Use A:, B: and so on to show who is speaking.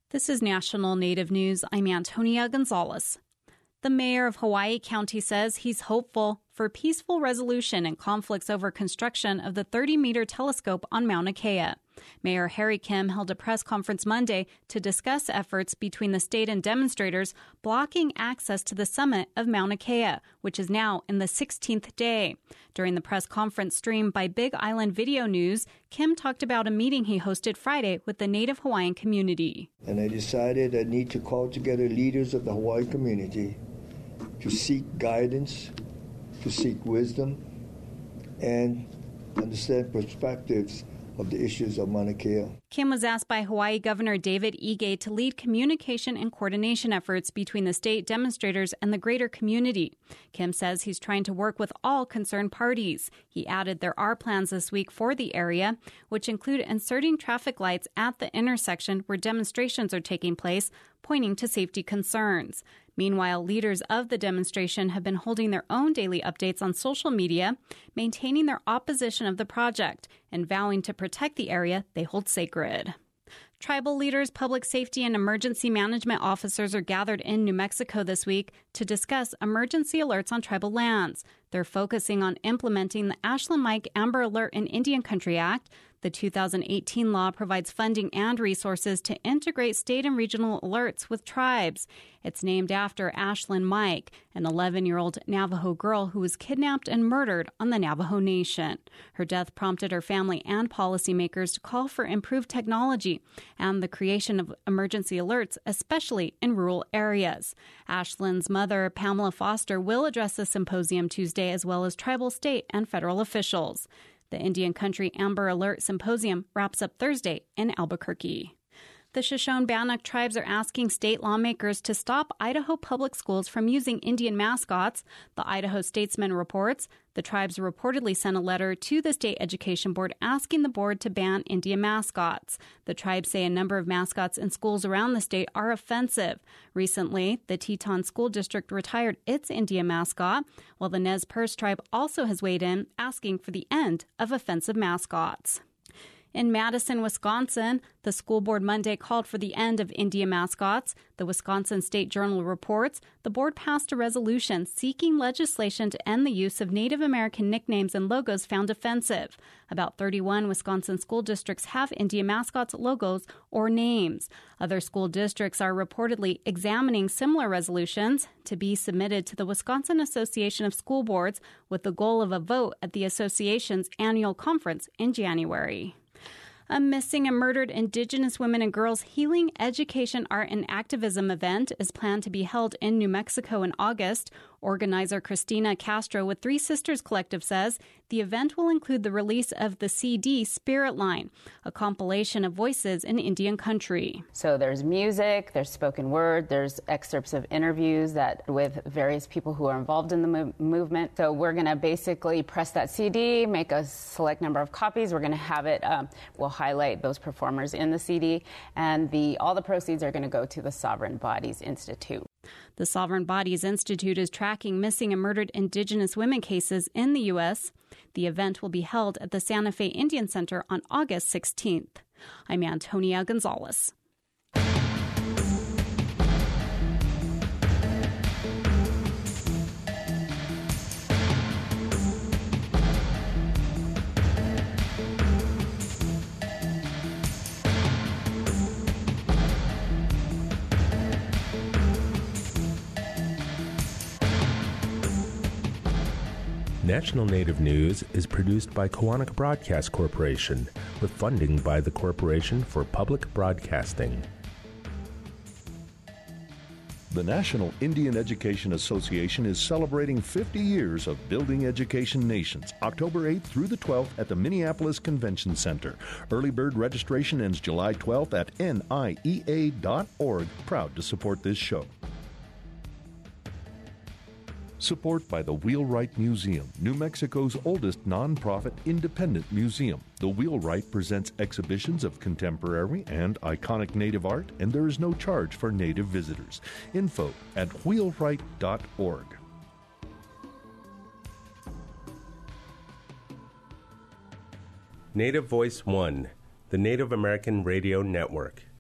A: This is National Native News. I'm Antonia Gonzalez. The mayor of Hawaii County says he's hopeful for peaceful resolution in conflicts over construction of the 30-meter telescope on Mauna Kea. Mayor Harry Kim held a press conference Monday to discuss efforts between the state and demonstrators blocking access to the summit of Mauna Kea, which is now in the 16th day. During the press conference streamed by Big Island Video News, Kim talked about a meeting he hosted Friday with the Native Hawaiian community.
B: And I decided I need to call together leaders of the Hawaiian community to seek guidance, to seek wisdom, and understand perspectives of the issues of Mauna Kea.
A: Kim was asked by Hawaii Governor David Ige to lead communication and coordination efforts between the state demonstrators and the greater community. Kim says he's trying to work with all concerned parties. He added there are plans this week for the area, which include inserting traffic lights at the intersection where demonstrations are taking place, pointing to safety concerns. Meanwhile, leaders of the demonstration have been holding their own daily updates on social media, maintaining their opposition of the project and vowing to protect the area they hold sacred. Tribal leaders, public safety, and emergency management officers are gathered in New Mexico this week to discuss emergency alerts on tribal lands. They're focusing on implementing the Ashland Mike Amber Alert in Indian Country Act. The 2018 law provides funding and resources to integrate state and regional alerts with tribes. It's named after Ashland Mike, an 11-year-old Navajo girl who was kidnapped and murdered on the Navajo Nation. Her death prompted her family and policymakers to call for improved technology and the creation of emergency alerts, especially in rural areas. Ashland's mother, Pamela Foster, will address the symposium Tuesday, as well as tribal, state, and federal officials. The Indian Country Amber Alert Symposium wraps up Thursday in Albuquerque. The Shoshone-Bannock tribes are asking state lawmakers to stop Idaho public schools from using Indian mascots. The Idaho Statesman reports the tribes reportedly sent a letter to the state education board asking the board to ban Indian mascots. The tribes say a number of mascots in schools around the state are offensive. Recently, the Teton School District retired its Indian mascot, while the Nez Perce tribe also has weighed in, asking for the end of offensive mascots. In Madison, Wisconsin, the school board Monday called for the end of Indian mascots. The Wisconsin State Journal reports the board passed a resolution seeking legislation to end the use of Native American nicknames and logos found offensive. About 31 Wisconsin school districts have Indian mascots, logos, or names. Other school districts are reportedly examining similar resolutions to be submitted to the Wisconsin Association of School Boards with the goal of a vote at the association's annual conference in January. A missing and murdered Indigenous women and girls healing, education, art, and activism event is planned to be held in New Mexico in August. Organizer Christina Castro with Three Sisters Collective says the event will include the release of the CD Spirit Line, a compilation of voices in Indian country.
C: So there's music, there's spoken word, there's excerpts of interviews with various people who are involved in the movement. So we're going to basically press that CD, make a select number of copies. We're going to have it, we'll highlight those performers in the CD, and all the proceeds are going to go to the Sovereign Bodies Institute.
A: The Sovereign Bodies Institute is tracking missing and murdered Indigenous women cases in the U.S. The event will be held at the Santa Fe Indian Center on August 16th. I'm Antonia Gonzalez.
D: National Native News is produced by Koahnic Broadcast Corporation with funding by the Corporation for Public Broadcasting.
E: The National Indian Education Association is celebrating 50 years of building education nations, October 8th through the 12th at the Minneapolis Convention Center. Early bird registration ends July 12th at niea.org. Proud to support this show. Support by the Wheelwright Museum, New Mexico's oldest nonprofit independent museum. The Wheelwright presents exhibitions of contemporary and iconic Native art, and there is no charge for Native visitors. Info at wheelwright.org.
D: Native Voice One, the Native American Radio Network.